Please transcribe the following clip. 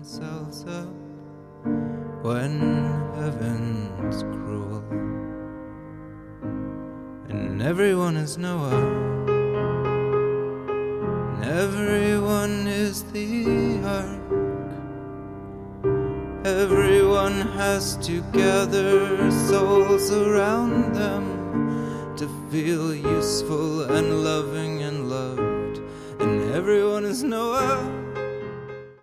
themselves up when heaven's cruel. And everyone is Noah, and everyone is the ark. Everyone has to gather souls around them to feel useful and